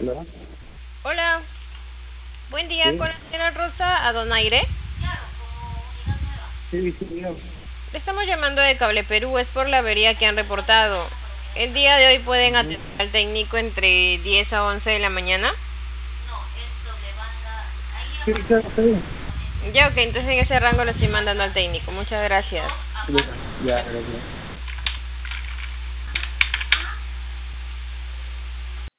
Hola, Hola, buen día sí, con la señora Rosa Adonaire. sí, sí, yo. Le estamos llamando de Cable Perú, es por la avería que han reportado. El día de hoy pueden Ujú. atender al técnico entre 10 a 11 de la mañana. Sí, claro, está bien. Ya, ok, entonces en ese rango lo estoy mandando al técnico. Muchas gracias. Ya, ya, gracias.